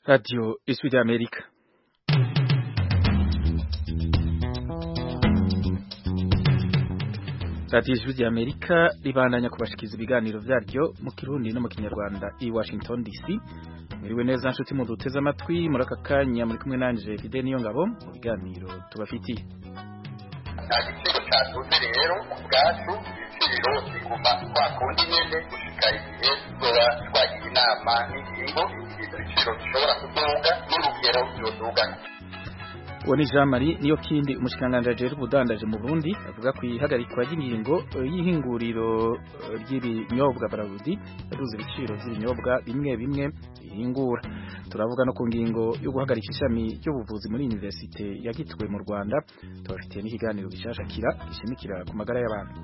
Radio Ijwi ry'Amerika. Radio Ijwi ry'Amerika ribandanya kubashikiza ibiganiro vyaryo mu Kirundi no mu Kinyarwanda i Washington DC. Miriwe neza nshuti mu duteze amatwi muri aka kanya muri kumwe nanje Fide niyo ngabo mu biganiro tubafitiye. Igiciro cyadutse rero ubwacu ibiciro biguma kwa kundi nyene gushika igihe tuzoba twagira inama n'ingingo ibiciro bishobora kuduga n'urugero byodugana. Uwo ni Jean Marie niyo kindi umushikanganje ajejwe ubudandaje mu Burundi avuga ku ihagarikwa ry'ingingo y'ihinguriro ry'ibinyobwa Braludi yaduze ibiciro by'ibinyobwa bimwe bimwe bihingura. Turavuga no ku ngingo yo guhagarika ishami ry'ubuvuzi muri universite ya Gitwe mu Rwanda. Tubafitiye n'ikiganiro gishashakira gishimikira ku magara y'abantu.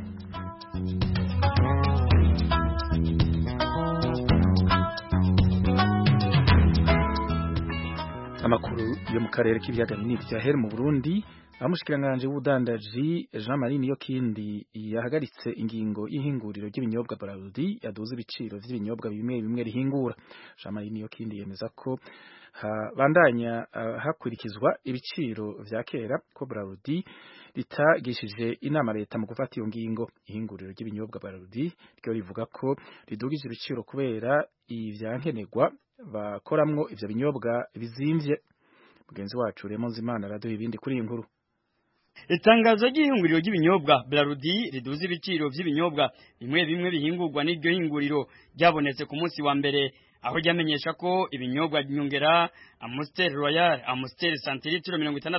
Amakuru yo mu karere k'ibiyaga binini vya mu Burundi amushikiranganje w'ubudandaji Jean Marie niyo kindi yahagaritse ingingo y'ihinguriro ry'ibinyobwa Braludi yaduze ibiciro vy'ibinyobwa bimwe bimwe rihingura. Jean Marie niyo kindi yemeza ko bandanya hakurikizwa ibiciro vya kera ko Braludi litagishije inama leta mu gufata iyo ngingo. Ihinguriro ry'ibinyobwa Braludi ryo rivuga ko ridugije ibiciro kubera ivyankenerwa bakoramwo ivyo binyobwa bizimvye. Mugenzi wacu Raymond Zimana araduha ibindi kuri iyi nkuru. Itangazo ry'ihinguriro ry'ibinyobwa Braludi riduze ibiciro vy'ibinyobwa bimwe bimwe bihingurwa n'iryo hinguriro ryabonetse ku munsi wa mbere, aho ryamenyesha ko ibinyobwa nyongera Amstel Royal, Amstel Centilitro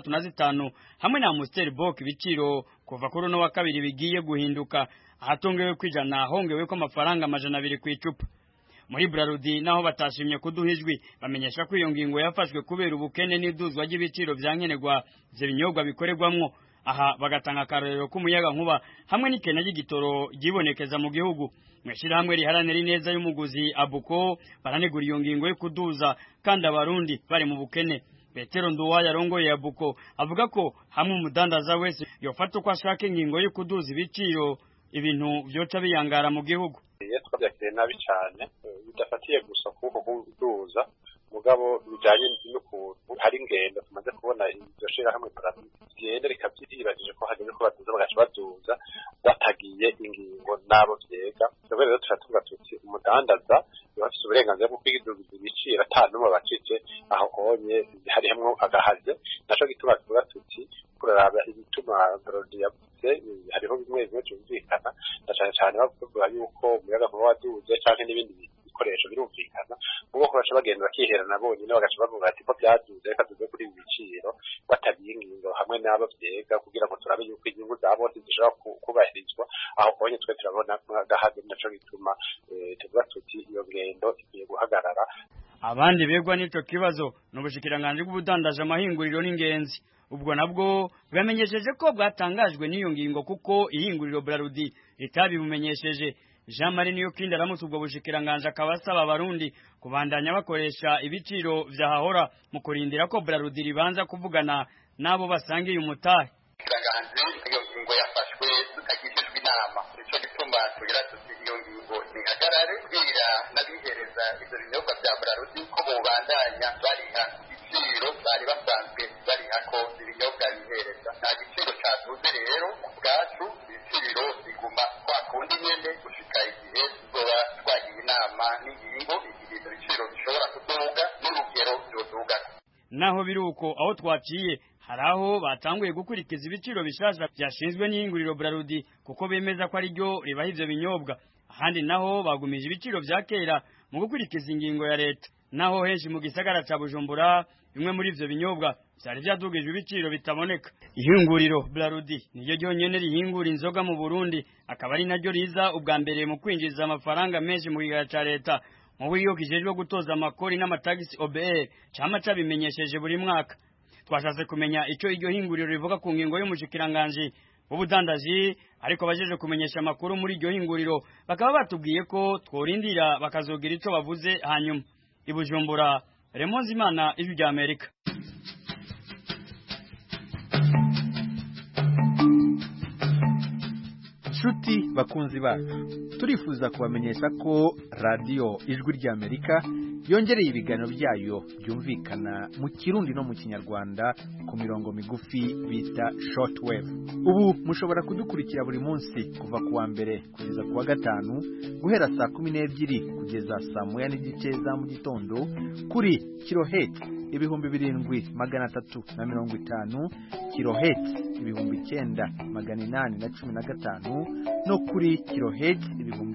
65 hamwe na Amstel Bock ibiciro kuva kuri no wa kabiri bigiye guhinduka, ahatongewe kwijana hongewe ko amafaranga 200 ku icupa. Muri Braludi naho batashimye kuduhijwi bamenyesha ko iyo ngingo yafashwe kubera ubukene n'iduzwa ry'ibiciro vyankenerwa by'ibinyobwa bikorerwamwo. Aha bagatanga akarorero k'umuyaga nkuba hamwe n'ikena ry'igitoro gibonekeza mu gihugu. Mweshira hamwe riharanira ineza y'umuguzi Abuko baranegura iyo ngingo yo kuduza kandi abarundi bari mu bukene. Petero Nduwaya yarongoye Abuko avuga ko hamwe umudandaza wese yofata uko ashaka ingingo yo kuduza ibiciro ibintu vyoca biyangara mu gihugu. Twabyakiriye nabi cyane bidafatiye gusa kuko kuduza mugabo bijanye n'ukuntu hari ingendo tumaze kubona iryo shira hamwe genda rikabyiribajije ko hageze ko baduza bagaca baduza batagiye ingingo nabo vyega. Rero turatunga tuti umudandaza bafite uburenganzira bwo kwiduza ibiciro atanumwe bacike aho konye hari hamwe agahaze. Naco gituma tuvuga tuti kuraraba ibituma Braludi yavuze hariho bimwe bimwe byumvikana cyane cyane bavuga yuko umuyaga kuba waduze canke n'ibindi bikoresho birumvikana ubwo ko baca bagenda bakiherana bonyine bagaca bavuga ati ko byaduze reka tuze kuri ibi biciro batabiye ingingo hamwe n'abo vyega kugira ngo turabe yuko inyungu zabo zishobora kubahirizwa aho konye twe turabona agahaze. Naco bituma tuvuga tuti iyo ngendo igiye guhagarara. Abandi begwa n'ico kibazo n'ubushikiranganje bw'ubudandaje amahinguriro n'ingenzi ubwo nabwo bwamenyesheje ko bwatangajwe n'iyo ngingo kuko ihinguriro Braludi ritabibumenyesheje. Jean Marie niyo kindi aramutse ubwo bushikiranganje akabasaba abarundi kubandanya bakoresha ibiciro vyahahora mu kurindira ko Braludi ribanza kuvugana nabo basangiye umutahe. Iyo ngingo yafashwe tutagishijwe inama, nico gituma tugira tuti iyo ngingo nihagarare kugira n'abihereza ivyo binyobwa vya Braludi ko bobandanya bariha ibiciro bari basanzwe bariha ko ibinyobwa bihereza. Nta giciro caduze rero ubwacu ibiciro biguma kwa kundi nyene gushika igihe tuzoba twagira inama n'ingingo ibiciro bishobora kuduga n'urugero byoduga. Naho biruko aho twaciye haraho batanguye gukurikiza ibiciro bishasha byashinzwe n'ihinguriro Braludi kuko bemeza ko ari ryo ribaha ivyo binyobwa. Ahandi naho bagumije ibiciro vya kera mu gukurikiza ingingo ya leta. Naho henshi mu gisagara ca Bujumbura bimwe muri ivyo binyobwa byari byadugije ibiciro bitaboneka. Ihinguriro Braludi niyo ryonyene rihingura inzoga mu Burundi, akaba ari naryo riza ubwa mbere mu kwinjiza amafaranga menshi mu gihe ca leta. Mu buryo kijejwe gutoza amakori n'amatagisi OBR cama cabimenyesheje buri mwaka. Twashatse kumenya ico iryo hinguriro rivuga ku ngingo y'umushikiranganje ubudandaji, ariko bajeje kumenyesha amakuru muri iryo hinguriro bakaba batubwiye ko tworindira bakazogira ico bavuze hanyuma. I Bujumbura, Raymond Zimana, Ijwi ry'Amerika. Nshuti bakunzi bacu, turifuza kubamenyesha ko radio Ijwi ry'Amerika yongereye ibiganiro byayo byumvikana mu Kirundi no mu Kinyarwanda ku mirongo migufi bita shortwave. Ubu mushobora kudukurikira buri munsi kuva kuwa mbere kugeza kuwa gatanu guhera saa 12 kugeza saa 1:30 za mu gitondo kuri kilohertz 7350, kilohertz 9815 no kuri kilohertz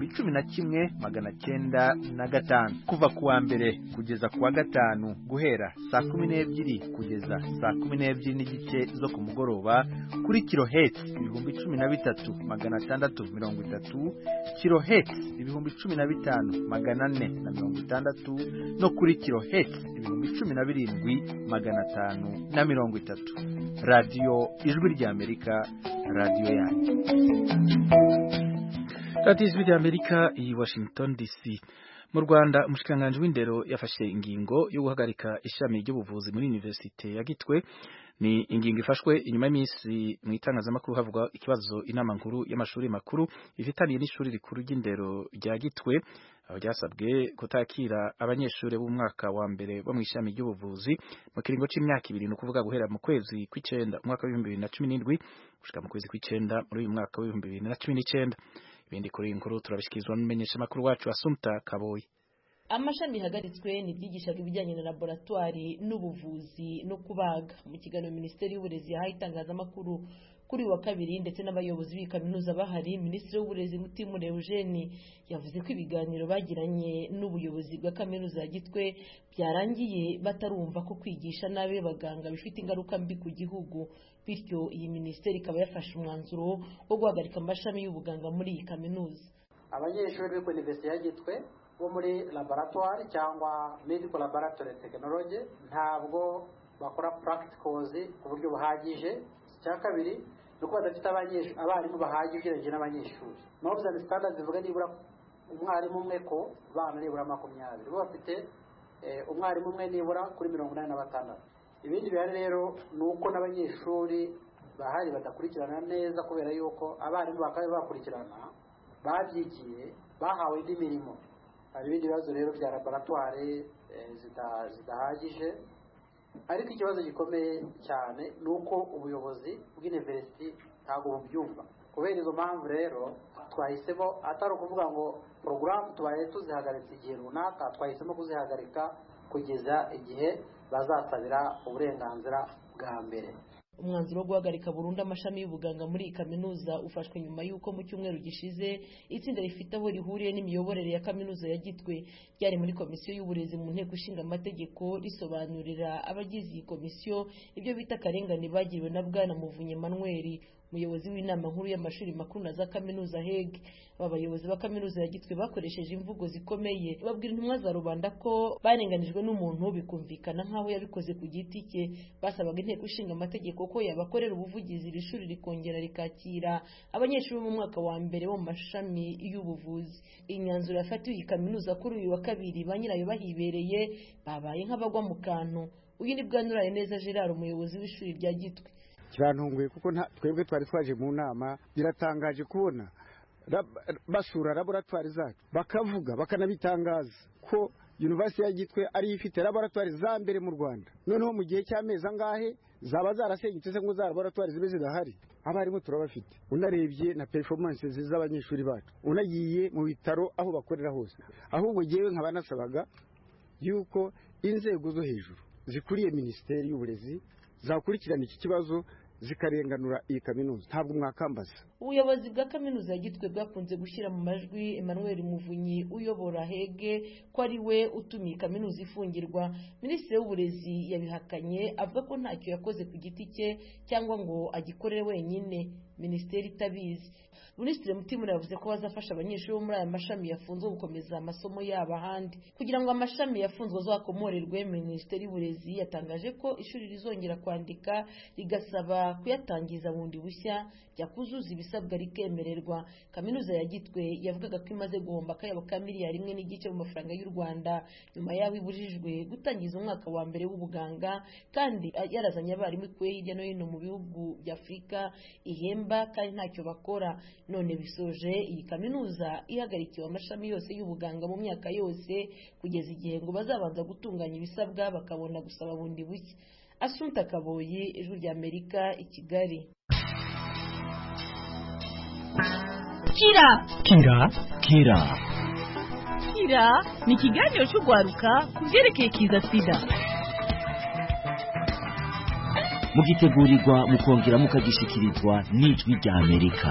11905 kuva kuwa mbere kugeza kuwa gatanu guhera saa 12 kugeza saa 12:30 zo ku mugoroba kuri kilohertz 13630, kilohertz 15460 no kuri kilohertz 17530. Radio Ijwi ry'Amerika, radio yanyu. Radio Ijwi ry'Amerika i Washington DC. Mu Rwanda umushikiranganji w'indero yafashe ingingo yo guhagarika ishami ry'ubuvuzi muri Universite ya Gitwe. Ni ingingo ifashwe inyuma y'imisi mu itangazamakuru havugwa ikibazo inama nkuru y'amashuri makuru ifitaniye n'ishuri rikuru ry'indero rya Gitwe, aho ryasabwe kutakira abanyeshuri b'umwaka wa mbere bo mu ishami ry'ubuvuzi mu kiringo c'imyaka 2, no kuvuga guhera mu kwezi kw'icenda umwaka wa 2017 gushika mu kwezi kw'icenda muri uyu mwaka wa 2019. Ibindi kuri inkuru turabishikizwa n'umumenyesha makuru wacu Assumpta Kaboyi. Amashami hagaritswe ni byigishaga ibijyanye na laboratoire n'ubuvuzi no kubaga. Mu kiganiro Minisiteri y'Uburezi yahaye itangazamakuru kuri wa kabiri ndetse n'abayobozi b'ikaminuza bahari, Minisitiri w'Uburezi Mutimure Eugene yavuze ko ibiganiro bagiranye n'ubuyobozi bwa kaminuza ya Gitwe byarangiye batarumva ko kwigisha nabe baganga bifite ingaruka mbi ku gihugu, bityo iyi minisiteri ikaba yafashe umwanzuro wo guhagarika amashami y'ubuganga muri iyi kaminuza. Abanyeshuri ku University ya Gitwe bo muri laboratoire cyangwa medical laboratory technology ntabwo bakora practicals ku buryo buhagije. Cya kabiri nuko badafite abarimu bahagije ugereranyije n'abanyeshuri. Norms and standards zivuga nibura umwarimu umwe ko bana nibura 20, bo bafite umwarimu umwe nibura kuri 86. Ibindi bihari rero nuko n'abanyeshuri bahari badakurikirana neza kubera yuko abarimu bakabe bakurikirana babyigiye bahawe indi mirimo. Hari ibindi bibazo rero bya laboratoire zidahagije, ariko ikibazo gikomeye cyane nuko ubuyobozi bw'university ntago bubyumva. Kubera izo mpamvu rero twahisemo atari ukuvuga ngo program tubaye tuzihagaritse igihe runaka, twahisemo kuzihagarika kugeza igihe bazasabira uburenganzira bwa mbere. Umwanzuro wo guhagarika burundu amashami y'ubuganga muri iyi kaminuza ufashwe nyuma y'uko mu cyumweru gishize itsinda rifite aho rihuriye n'imiyoborere ya kaminuza ya Gitwe ryari muri komisiyo y'uburezi mu nteko ishinga amategeko risobanurira abagize iyi komisiyo ibyo bita akarengane bagiriwe na Bwana Muvunyi Emmanuel, umuyobozi w'inama nkuru y'amashuri makuru na za kaminuza HEG. Aba bayobozi ba kaminuza ya Gitwe bakoresheje imvugo zikomeye babwira intumwa za rubanda ko barenganijwe n'umuntu bikumvikana nkaho yabikoze ku giti cye. Basabaga inteko ishinga amategeko ko yabakorera ubuvugizi iri shuri rikongera rikakira abanyeshuri mu mwaka wa mbere bo mu mashami y'ubuvuzi. Imyanzuro yafatiwe iyi kaminuza kuri uyu wa kabiri ba nyirayo bahibereye babaye nk'abagwa mu kantu. Uyu ni Bwanuraye neza Gerard, umuyobozi w'ishuri rya Gitwe. Kirantunguye kuko twebwe twari twaje mu nama, biratangaje kubona basura laboratoire zacu bakavuga bakanabitangaza ko University ya Gitwe ari ifite laboratoire za mbere mu Rwanda. Noneho mu gihe cy'amezi angahe zaba zarasenyutse se ngo za laboratoire zibe zidahari. Abarimu turabafite, unarebye na performances z'abanyeshuri bacu, unagiye mu bitaro aho bakorera hose. Ahubwo jewe nkabanasabaga yuko inzego zo hejuru zikuriye Minisiteri y'Uburezi zakurikirana iki kibazo zikarenganura iyi kaminuza, ntabwo mwakambaza. Ubuyobozi bwa kaminuza ya Gitwe bwakunze gushyira mu majwi Emmanuel Muvunyi uyobora HEG ko ari we utumiye kaminuza ifungirwa. Minisitiri w'Uburezi yabihakanye avuga ko ntacyo yakoze ku giti cye cyangwa ngo agikorere wenyine, minisiteri itabizi. Minisitiri Mutimura yavuze ko bazafasha abanyeshuri bo muri aya mashami yafunzwe gukomeza amasomo yabo ahandi. Kugira ngo amashami yafunzwe azakomorerwe, Minisiteri y'Uburezi yatangaje ko ishuri rizongera kwandika rigasaba kuyatangiza bundi bushya, byakuzuza ibisabwa rikemererwa. Kaminuza ya Gitwe yavugaga ko imaze guhomba akayabo ka miliyari 1.5 mu mafaranga y'u Rwanda nyuma yaho ibujijwe gutangiza umwaka wa mbere w'ubuganga, kandi yarazanye abarimu ikuye hirya no hino mu bihugu bya Afurika ihemba kandi ntacyo bakora. None bisoje iyi kaminuza ihagarikiwe amashami yose y'ubuganga mu myaka yose kugeza igihe ngo bazabanza gutunganya ibisabwa bakabona gusaba bundi bushya. Assunta Kaboyi, Ijwi rya Amerika, i Kigali. Kira ni ikiganiro cy'ugwaruka ku byerekeye kiza sida. Mugitegurirwa mukongera mukagishikirizwa n'Ijwi rya Amerika.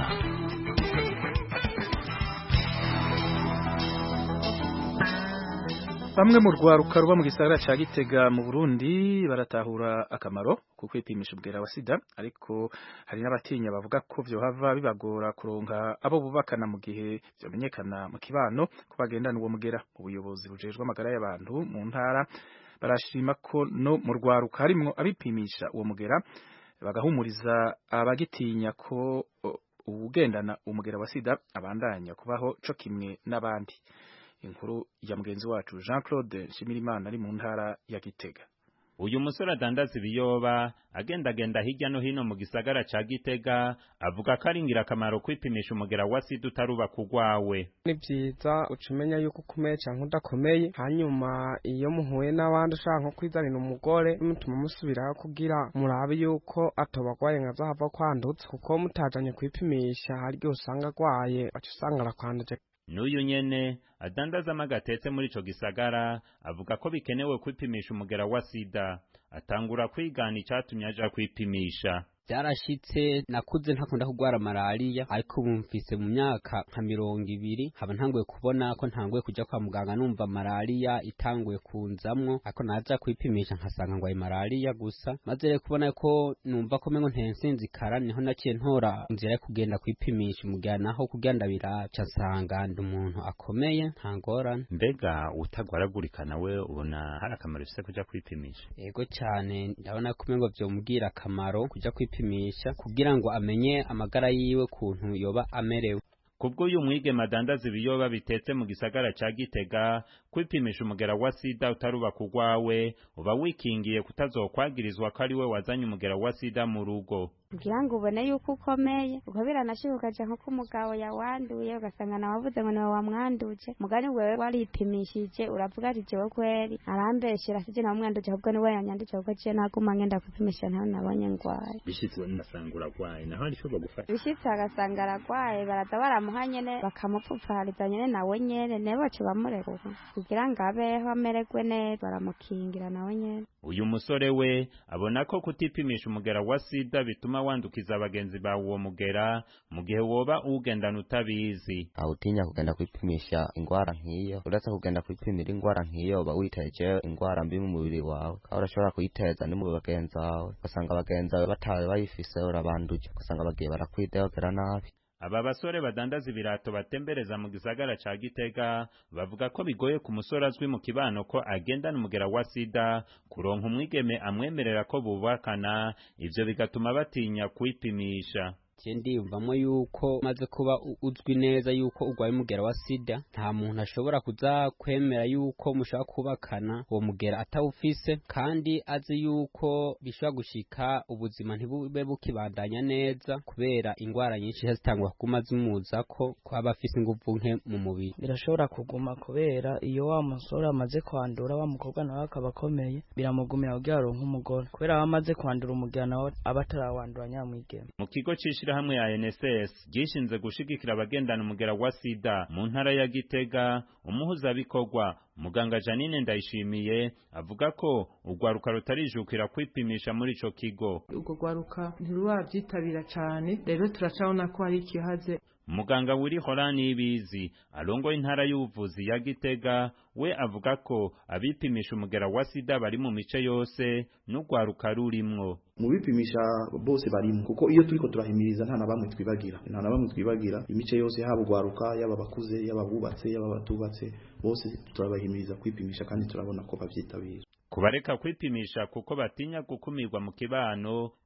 Bamwe mu rwaruka ruba mu gisagara ca Gitega mu Burundi baratahura akamaro ku kwipimisha ubwera wa sida, ariko hari n'abatinya bavuga ko vyohava bibagora kuronka abo bubakana mu gihe vyomenyekana mu kibano ko bagendana uwo mugera. Ubuyobozi bujejwe amagara y'abantu mu ntara barashima ko no mu rwaruka harimwo abipimisha uwo mugera, bagahumuriza abagitinya ko ugendana umugera wa sida abandanya kubaho co kimwe n'abandi. Inkuru ya mugenzi wacu Jean-Claude Nshimirimana ari mu ntara ya Gitega. Uyu musore adandaza ibiyoba agenda hirya no hino mu gisagara ca Gitega avuga ko ari ingirakamaro kwipimisha umugera wa sida utaruba kugwawe. Ni vyiza ucumenya yuko ukomeye canke udakomeye, hanyuma iyo muhuye n'abandi ushaka nko kwizanira umugore mutuma musubiraho kugira murabe yuko atobagwaye nka zahava kwandutse, kuko mutajanye kwipimisha hari igihe usanga agwaye baca usanga arakwanduje. N'uyu nyene adandaza amagatetse muri ico gisagara avuga ko bikenewe kwipimisha umugera wa sida, atangura kwigana icatumye aja kwipimisha. Byarashitse nakuze ntakunda kugwara malaria, ariko bumfise mu myaka nka 20 haba ntanguye kubona ko ntanguye kuja kwa muganga numva malaria itanguye kunzamwo, ariko naja kwipimisha nkasanga ngwaye malaria gusa. Maze rero kubona ko numva ko mengo ntensinzikara, niho naciye ntora inzira yo kugenda kwipimisha umugera, naho kugenda biraca nsanga ndi umuntu akomeye ntangorane. Mbega utagwaragurika nawe ubona hari akamaro bifise kuja kwipimisha? Yego cyane, ndabona ko mengo vyomubwira akamaro kuja kwipimisha kugira ngo amenye amagara yiwe kuntu yoba amerewe. Kubwo uyu mwigeme adandaza ibiyoba bitetse mu gisagara ca Gitega, kwipimisha umugera wa sida utaruba kugwawe uba wikingiye kutazokwagirizwa ko ari we wazanye umugera wa sida mu rugo. kugira ngo ubone yuko ukomeye, uko biranashika ukaja nko kumugabo yawanduye ugasanga nawe wavuze ngo niwe wamwanduje, mugani wewe waripimishije uravuga ati jewe kweri arambeshera sije na mwanduje ahubwo niwe yanyanduje kuko je naguma ngenda kwipimisha ntaho nabonye ngwaye. Bishitse nasanga uragwaye naho ari cyo bagufasha. Bishitse agasanga aragwaye baraza baramuha nyene bakamupfupfariza nyene nawe nyene nebo cyo bamurekura kugira ngo abeho amererwe neza, baramukingira nawe nyene. Uyu musore we abona ko kutipimisha umugera wa sida bituma wandukiza abagenzi bawe uwo mugera mu gihe woba ugendana utabizi. Awutinya kugenda kwipimisha ingwara nkiyo, uretse kugenda kwipimira ingwara nkiyo ba witeje ingwara mbi mu mubiri wawe, aho urashobora kuyiteza ni mu bagenzi bawe, ugasanga abagenzi bawe batawe bayifise urabanduje, ugasanga bagiye barakwidegera nabi. Aba basore badandaza ibirato batembereza mu gisagara ca Gitega bavuga ko bigoye ku musore azwi mu kibano ko agendana umugera wa sida kuronka umwigeme amwemerera ko bubakana, ivyo bigatuma batinya kwipimisha. Ndiyumvamo yuko maze kuba uzwi neza yuko ugwaye umugera wa sida nta muntu ashobora kuza kwemera yuko mushaka kubakana uwo mugera atawufise, kandi azi yuko bishobora gushika ubuzima ntibube bukibandanya neza kubera ingwara nyinshi zitangwa kuguma zimuza ko aba afise inguvu nke mu mubiri. Birashobora kuguma kubera iyo wa musore amaze kwandura wa mukobwa nawe akaba akomeye biramugumira kugira aronke umugore, kubera amaze kwandura umugera nawe aba atarawandura nyamwigeme. Mu kigo hamwe ya NSS gishinze gushigikira abagendana umugera wa sida mu ntara ya Gitega, umuhuzabikorwa muganga Janine Ndayishimiye avuga ko ugwaruka rutarijukira kwipimisha muri ico kigo. Ugo gwaruka ntirurabyitabira cyane, rero turacabona ko ari ikihaze. Muganga Wiri Horani Ibizi alongo intara y'ubuvuzi ya Gitega we avuga ko abipimisha umugera wa sida bari mu mice yose n'ugwaruka rurimwo. Mu bipimisha bose barimo, kuko iyo turiko turahimiriza nta na bamwe twibagira, imice yose haba ugwaruka yaba bakuze yaba bubatse yaba batubatse bose turabahimiriza kwipimisha kandi turabona ko bavyitabira. Kubareka kwipimisha kuko batinya gukumirwa mu kibano,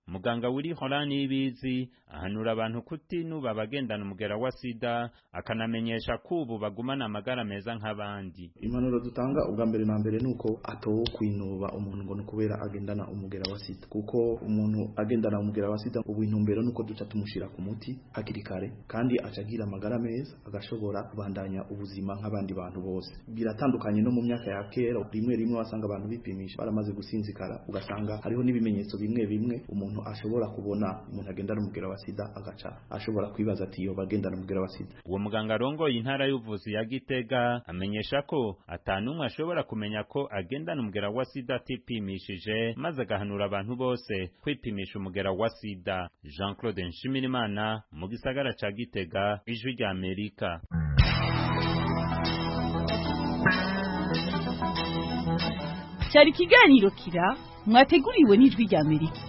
muganga Willy Horani Ibizi ahanura abantu kutinuba abagendana umugera wa sida akanamenyesha ko ubu bagumana amagara meza nk'abandi. Impanuro dutanga ubwa mbere na mbere nuko atowo kwinuba umuntu ngo nukubera agendana umugera wa sida, kuko umuntu agendana umugera wa sida ubu intumbero nuko duca tumushira ku muti hakiri kare kandi acagira amagara meza agashobora kubandanya ubuzima nk'abandi bantu bose. Biratandukanye no mu myaka ya kera, rimwe wasanga abantu bipimisha baramaze gusinzikara, ugasanga hariho n'ibimenyetso bimwe umuntu ashobora kubona umuntu agendana umugera wa sida agaca ashobora kwibaza ati yo bagendana umugera wa sida. Uwo muganga arongoye intara y'ubuvuzi ya Gitega amenyesha ko atanumwe ashobora kumenya ko agendana umugera wa sida atipimishije, maze agahanura abantu bose kwipimisha umugera wa sida. Jean-Claude Nshimirimana mu gisagara ca Gitega, Ijwi rya Amerika. Cyari ikiganiro Kira mwateguriwe n'Ijwi rya Amerika.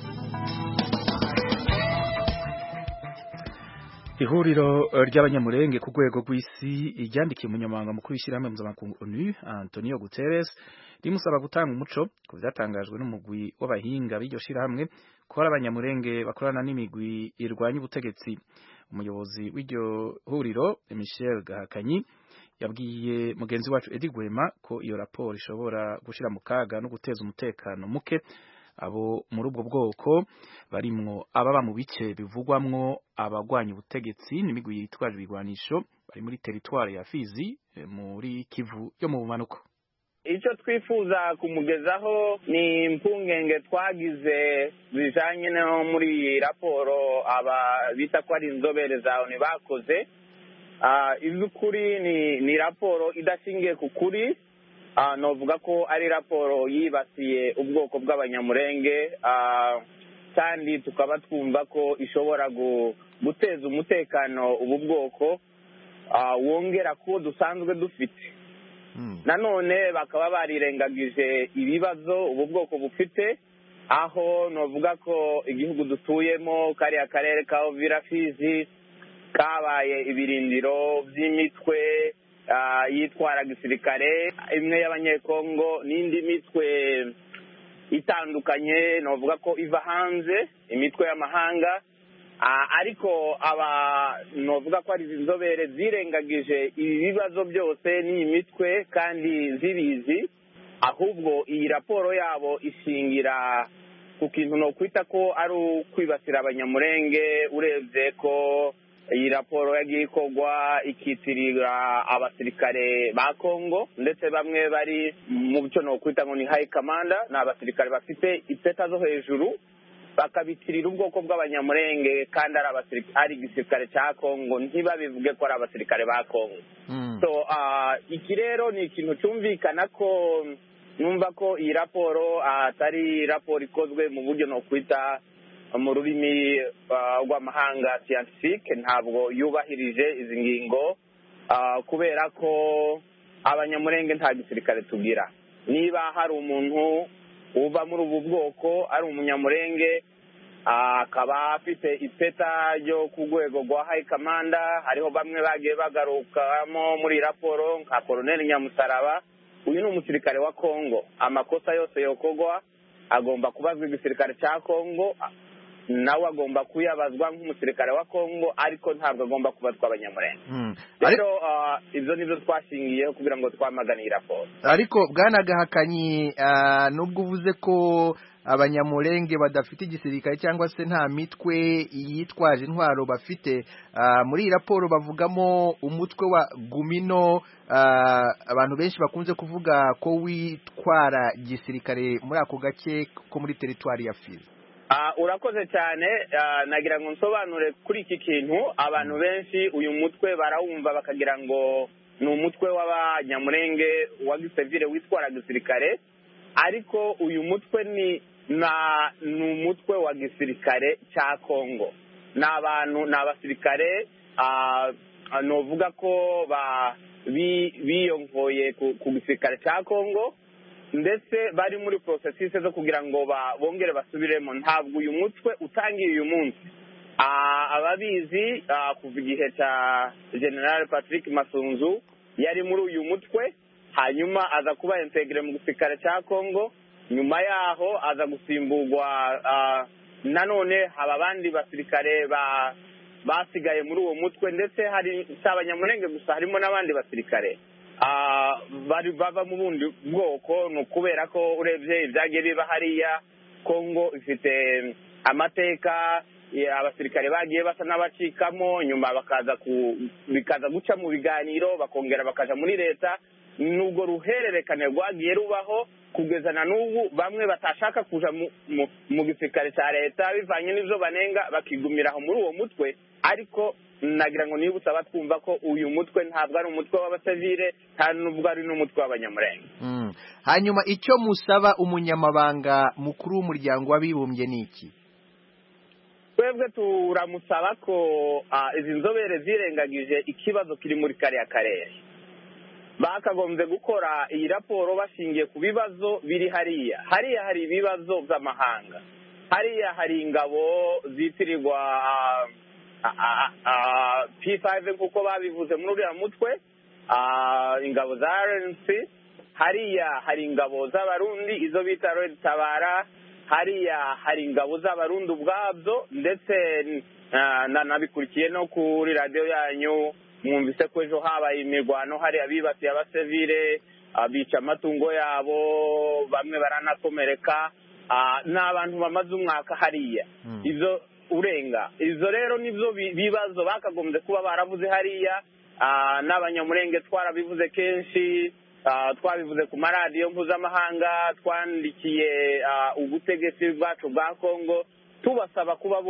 Ihuriro ry'abanyamurenge ku rwego rw'isi ryandikiye umunyamabanga mukuru w'ishyirahamwe mpuzamakungu ONU Antonio Guterres rimusaba gutanga umuco ku byatangajwe n'umugwi w'abahinga b'iryo shyirahamwe ko hari abanyamurenge bakorana n'imigwi irwanya ubutegetsi. Umuyobozi w'iryo huriro Michel Gahakanyi yabwiye mugenzi wacu Edi Gwema ko iyo raporo ishobora gushira mu kaga no guteza umutekano muke abo muri ubwo bwoko barimwo ababa mu bice bivugwamwo abagwanya ubutegetsi n'imigwi yitwaje ibigwanisho bari muri territoire ya Fizi muri Kivu yo mu bumanuko. Icyo twifuza kumugezaho ni impungenge twagize bijanye no muri raporo aba bita ko ari inzobere za ONU bakoze. Izukuri ni raporo idashingiye ku kuri, novuga ko ari raporo yibasiye ubwoko bw'abanyamurenge, kandi tukaba twumva ko ishobora guteza umutekano ubu bwoko wongera ko dusanzwe dufite. Nanone bakaba barirengagije ibibazo ubu bwoko bufite, aho novuga ko igihugu dutuyemo kariya karere ka Uvira Fizi kabaye ibirindiro by'imitwe yitwara gisirikare, imwe y'abanyekongo n'indi mitwe itandukanye novuga ko iva hanze, imitwe y'amahanga, ariko novuga ko ari inzobere zirengagije ibi bibazo byose n'iyi mitwe kandi zibizi, ahubwo iyi raporo yabo ishingira ku kintu no kwita ko ari ukwibasira abanyamurenge. Urebye ko iyi raporo yagiye ikorwa ikitirira abasirikare ba Kongo, ndetse bamwe bari mu byo no kwita ngo ni high commander, ni abasirikare bafite ipeta zo hejuru, bakabitirira ubwoko bw'abanyamurenge kandi ari igisirikare cya Kongo, ntibabivuge ko ari abasirikare ba Kongo. So iki rero ni ikintu cyumvikana ko numva ko iyi raporo atari raporo ikozwe mu buryo no kwita mu rurimi rw'amahanga scientifique, ntabwo yubahirije izi ngingo, kubera ko abanyamurenge nta gisirikare tugira. Niba hari umuntu uva muri ubu bwoko ari umunyamurenge akaba afite ipeta ryo ku rwego rwa high commander, hariho bamwe bagiye bagarukamo muri raporo nka Colonel Nyamusaraba, uyu ni umusirikare wa Kongo. Amakosa yose yokorwa agomba kubazwa igisirikare cya Kongo, nawe agomba kuyabazwa nk'umusirikare wa Kongo, ariko ntabwo agomba kubazwa abanyamurenge. Rero ibyo nibyo twashingiyeho kugira ngo twamagane iyi raporo. Ariko Bwana Gahakanyi, nubwo uvuze ko abanyamurenge badafite igisirikare cyangwa se nta mitwe yitwaje intwaro bafite, muri iyi raporo bavugamo umutwe wa Gumino, abantu benshi bakunze kuvuga ko witwara gisirikare muri ako gace ko muri teritwari ya Fizi. Urakoze cyane. Nagira ngo nsobanure kuri iki kintu. Abantu benshi uyu mutwe barawumva bakagira ngo ni umutwe w'abanyamurenge wa gisivile witwara gisirikare, ariko uyu mutwe ni umutwe wa gisirikare cya Kongo. Ni abasirikare novuga ko biyongoye ku gisirikare cya Kongo, ndetse bari muri processes zo kugira ngo bongere basubiremo. Ntabwo uyu mutwe utangiye uyu munsi. Ababizi kuva igihe cya General Patrick Masunzu yari muri uyu mutwe, hanyuma aza kuba integre mu gisirikare cya Kongo, nyuma yaho aza gusimburwa nanone haba abandi basirikare basigaye muri uwo mutwe, ndetse hari si abanyamulenge gusa, harimo n'abandi basirikare bari bava mu bundi bwoko. Ni ukubera ko urebye ibyagiye biba hariya, Kongo ifite amateka, abasirikare bagiye basa n'abacikamo, nyuma bikaza guca mu biganiro, bakongera bakaja muri leta. Nubwo ruhererekane rwagiye rubaho kugeza na n'ubu, bamwe batashaka kuja mu gisirikare cya leta bivanye n'ivyo banenga, bakigumira aho muri uwo mutwe. Ariko nagira ngo nibutse abatwumva ko uyu mutwe ntabwo ari umutwe w'abasivile, nta nubwo ari n'umutwe w'abanyamurenge. Hanyuma icyo musaba umunyamabanga mukuru w'umuryango w'abibumbye ni iki? Twebwe turamusaba ko izi nzobere zirengagije ikibazo kiri muri kariya karere, bakagombye gukora iyi raporo bashingiye ku bibazo biri hariya. Hari ibibazo by'amahanga, hariya hari ingabo zitirirwa P5 nk'uko babivuze muri uriya mutwe, ingabo za RNC. Hariya hari ingabo z'abarundi, izo bita Red Tabara. Hariya hari ingabo z'abarundi ubwabyo, ndetse nabikurikiye no kuri radiyo yanyu, mwumvise ko ejo habaye imirwano hariya bibasiye abasivile, bica amatungo yabo, bamwe baranakomereka. Ni abantu bamaze umwaka hariya. Izo izo rero nibyo bibazo bakagombye kuba baravuze hariya. N'abanyamurenge twarabivuze kenshi, twabivuze ku maradiyo mpuzamahanga, twandikiye ubutegetsi bwacu bwa Kongo tubasaba kuba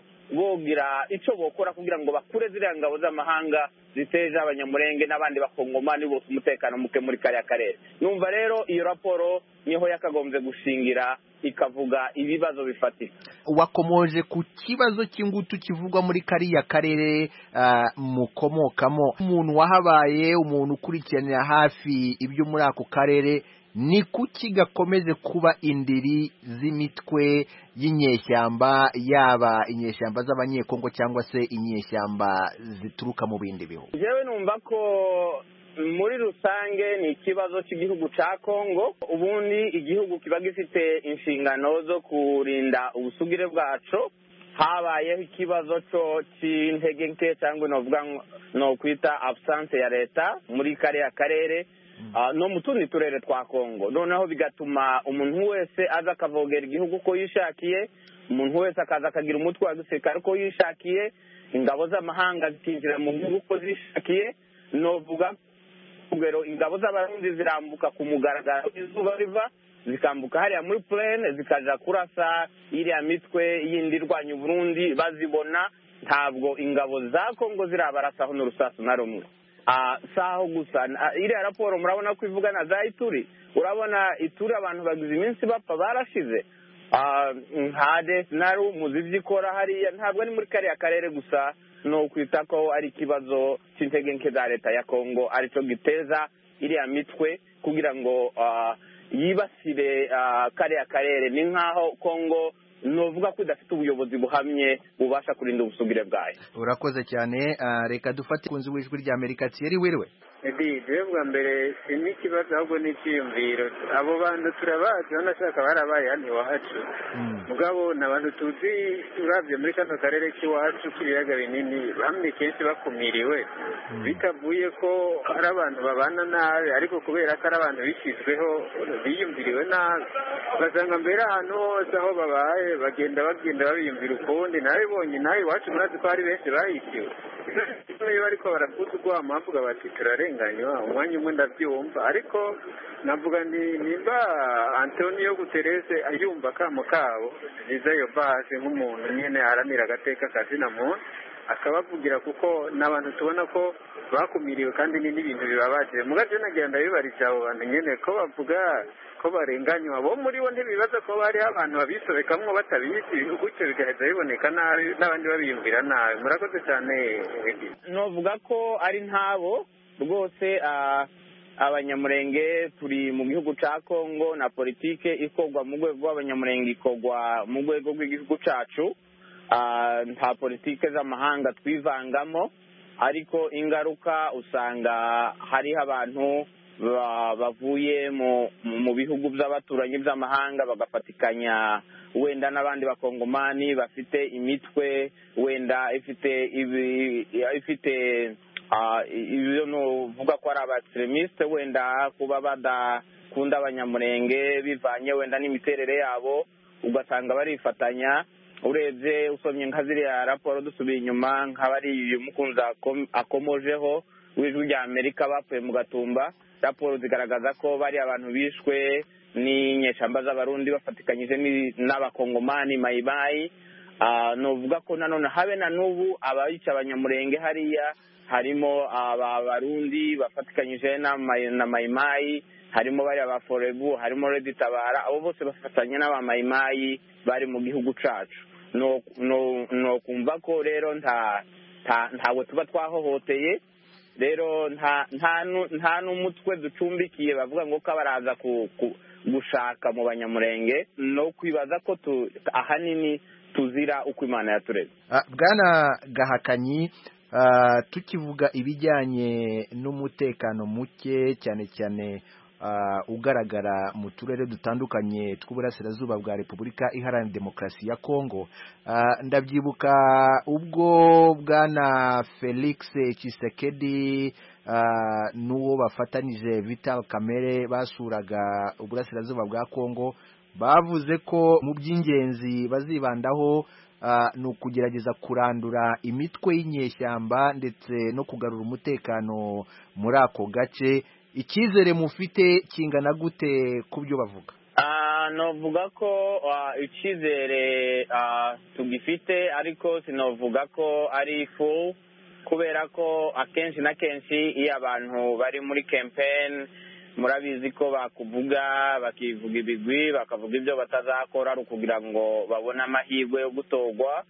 bogira icyo bokora kugira ngo bakure ziriya ngabo z'amahanga ziteje abanyamurenge n'abandi bakongomani bose umutekano muke muri kariya karere. Numva rero iyo raporo niho yakagombye gushingira, ikavuga ibibazo bifatika. Wakomoje ku kibazo cy'ingutu kivugwa muri kariya karere mukomokamo. Umuntu wahabaye, umuntu ukurikiranira hafi ibyo muri ako karere, ni kuki gakomeje kuba indiri z'imitwe y'inyeshyamba, yaba inyeshyamba z'abanyekongo cyangwa se inyeshyamba zituruka mu bindi bihugu? Jewe numva ko muri rusange ni ikibazo cy'igihugu cya Kongo. Ubundi igihugu kiba gifite inshingano zo kurinda ubusugire bwacu. Habayeho ikibazo cy'intege nke cyangwa no kwita absence ya leta muri kariya karere no mu tundi turere twa Kongo. Noneho bigatuma umuntu wese aza akavogera igihugu uko yishakiye, umuntu wese akaza akagira umutwe wa gisirikare uko yishakiye, ingabo z'amahanga zikinjira mu gihugu uko zishakiye. Novuga kugero ingabo z'abarundi zirambuka ku mugaragaro izuba riva, zikambuka hariya muri plaine zikaja kurasa iriya mitwe yindi irwanya Burundi, bazibona. Ntabwo ingabo za Kongo zirabarasaho n'urusasu na rumwe. Saho gusa iriya raporo murabona ko ivuga na za Ituri. Urabona Ituri abantu bagize iminsi bapfa barashize. Hade naru muzivyikora hariya, ntabwo ari muri kariya karere gusa. No kwita ko ari ikibazo cy'intege nke za leta ya Kongo arico giteza iriya mitwe kugira ngo yibasire kariya karere. Ni nkaho Kongo novuga ko idafite ubuyobozi buhamye bubasha kurinda ubusugire bwayo. Urakoze cyane. Reka dufate kunzi w'ijwi rya Amerika. Thierry, wiriwe? Jewe bwa mbere ni ikibazo ahubwo n'icyiyumviro. Abo bantu turabazi, banashaka barabaye hano iwacu. Mugabo ni abantu tuzi turabye muri kano karere k'iwacu k'ibiyaga binini, bamwe kenshi bakumiriwe, bitavuye ko ari abantu babana nabi, ariko kubera ko ari abantu bishyizweho biyumviriwe nabi, basanga mbere ahantu hose aho babaye bagenda babiyumvira ukundi. Nabibonye nawe iwacu murazi ko hari benshi bahishiwe. Iyo bariko barakuza urwamo bavuga bati turarenganywa, umwanya umwe ndabyumva, ariko navuga nimba Antonio Guterres ayumva akamo kabo izayo base nk'umuntu nyene aharanira agateka kazina muntu, akabavugira kuko n'abantu tubona ko bakumiriwe kandi n'ibintu bibabaje. Mugaje nagira ndabibarije abo bantu nyene ko bavuga ko barenganywa, bo muri bo ntibibaza ko bari abantu babisobekamwo batabizi, gutyo bigaheza biboneka nabi n'abandi babiyumvira nabi. Murakoze cyane. Novuga ko ari ntabo rwose. Abanyamurenge turi mu gihugu cya Kongo, na politike ikorwa mu rwego rw'abanyamurenge ikorwa mu rwego rw'igihugu cyacu. Nta politike z'amahanga twivangamo, ariko ingaruka usanga hariho abantu bavuye mu bihugu by'abaturanyi by'amahanga bagafatikanya wenda n'abandi bakongomani bafite imitwe wenda ifite ibyo nuvuga ko ari abaextremiste wenda kuba badakunda abanyamurenge bivanye wenda n'imiterere yabo ugasanga barifatanya. Urebye usomye nka ziriya raporo dusubiye inyuma nk'abari uyu mukunzi akomojeho w'ijwi rya Amerika bapfuye mu Gatumba, raporo zigaragaza ko bari abantu bishwe n'inyeshamba z'abarundi bafatikanyije n'abakongomani mayimayi. Nuvuga ko nanone habe na n'ubu abayica abanyamurenge hariya harimo abarundi bafatikanyije na mayimayi, harimo bari abaforebu, harimo Red Tabara, abo bose bafatanya n'abamayimayi bari mu gihugu cacu. No kumva ko rero ntawe tuba twahohoteye, rero nta n'umutwe ducumbikiye bavuga ngo ko baraza gushaka mu banyamurenge, no kwibaza ko ahanini tuzira uko Imana yatureze. Bwana Gahakanyi, tukivuga ibijyanye n'umutekano muke cyane cyane ugaragara mu turere dutandukanye tw'uburasirazuba bwa Repubulika Iharanira Demokarasi ya Kongo, ndabyibuka ubwo Bwana Felix Tshisekedi n'uwo bafatanije Vital Kamerhe basuraga uburasirazuba bwa Kongo, bavuze ko mu by'ingenzi bazibandaho ni ukugerageza kurandura imitwe y'inyeshyamba ndetse no kugarura umutekano muri ako gace. Icyizere mufite kingana gute ku byo bavuga? Novuga ko icyizere tugifite, ariko sinovuga ko ari full, kubera ko akenshi na kenshi iyo abantu bari muri campaign murabizi ko bakuvuga bakivuga ibigwi bakavuga ibyo batazakora ari ukugira ngo babone amahirwe yo gutorwa.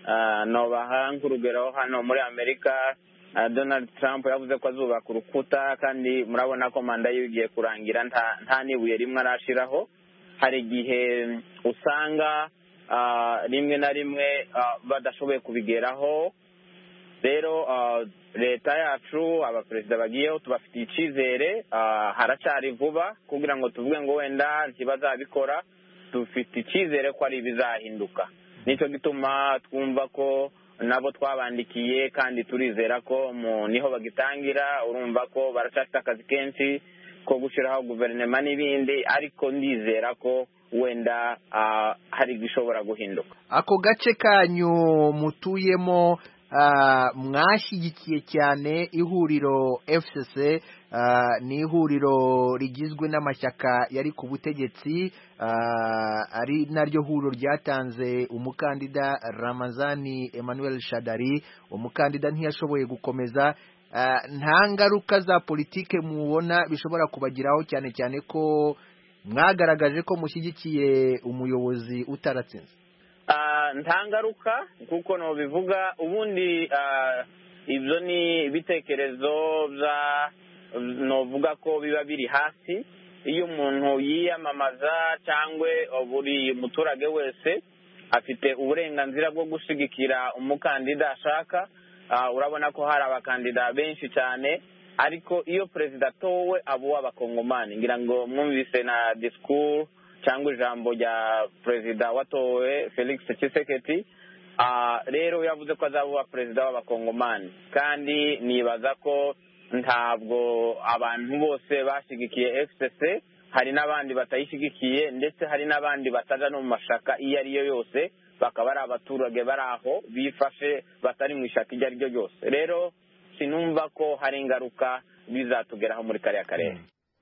Nobaha nk'urugero hano muri Amerika, Donald Trump yavuze ko azubaka urukuta, kandi murabona ko manda ye igiye kurangira nta n'ibuye rimwe arashiraho. Hari igihe usanga rimwe na rimwe badashoboye kubigeraho. Rero leta yacu abaperezida bagiyeho tubafitiye icyizere, haracari vuba kugira ngo tuvuge ngo wenda ntibazabikora. Dufite icyizere ko ari ibizahinduka, nicyo gituma twumva ko nabo twabandikiye kandi turizera ko niho bagitangira. Urumva ko baracafite akazi kenshi ko gushyiraho guverinoma n'ibindi, ariko ndizera ko wenda hari gishobora guhinduka. Ako gace kanyu mutuyemo mwashyigikiye cyane ihuriro FCC, ni ihuriro rigizwe n'amashyaka yari ku butegetsi, ari naryo huriro ryatanze umukandida Ramazani Emmanuel Shadari. Umukandida ntiyashoboye gukomeza. Nta ngaruka za politike mubona bishobora kubagiraho, cyane cyane ko mwagaragaje ko mushyigikiye umuyobozi utaratsinze? Nta ngaruka kuko no bivuga ubundi ibyo ni ibitekerezo novuga ko biba biri hasi. Iyo umuntu yiyamamaza cyangwa buri muturage wese afite uburenganzira bwo gushyigikira umukandida ashaka. Urabona ko hari abakandida benshi cyane, ariko iyo perezida atowe abo abakongomani, ngira ngo mwumvise na discours cyangwa ijambo rya perezida watowe Felix Tshisekedi. Rero yavuze ko azaba perezida w'abakongomani, kandi nibaza ko ntabwo abantu bose bashyigikiye FCC, hari n'abandi batayishyigikiye, ndetse hari n'abandi bataja no mu mashaka iyo ariyo yose, bakaba ari abaturage bari aho bifashe batari mu ishaka iryo ari ryo ryose. Rero sinumva ko hari ingaruka bizatugeraho muri kariya karere.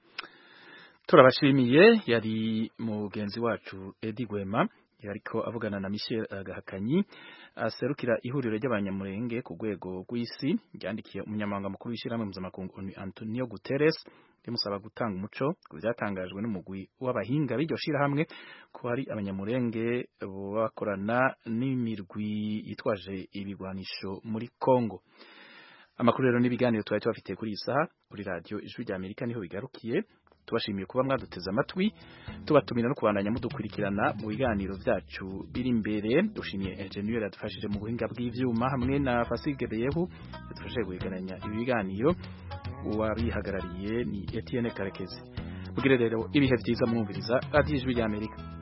Turabashimiye. Yari mugenzi wacu Edi Gwema yariko avugana na Michel Gahakanyi aserukira ihuriro ry'abanyamurenge ku rwego rw'isi, ryandikiye umunyamabanga mukuru w'ishyirahamwe mpuzamakungu Antonio Guterres rimusaba gutanga umuco ku byatangajwe n'umugwi w'abahinga b'iryo shyirahamwe ko hari abanyamurenge bakorana n'imirwi yitwaje ibigwanisho muri Kongo. Amakuru rero n'ibiganiro twari tubafitiye kuri iyi saha kuri radio Ijwi rya Amerika niho bigarukiye. Tubashimiye kuba mwaduteze amatwi, tubatumira no kubandanya mudukurikirana mu biganiro byacu biri imbere. Dushimiye engineer yadufashije mu buhinga bw'ivyuma hamwe na Fasige Beyehu yadufashije guhegeranya ibi biganiro. Uwabihagarariye ni Etienne Karekezi. Mugire rero ibihe byiza mwumviriza Radio Ijwi rya Amerika.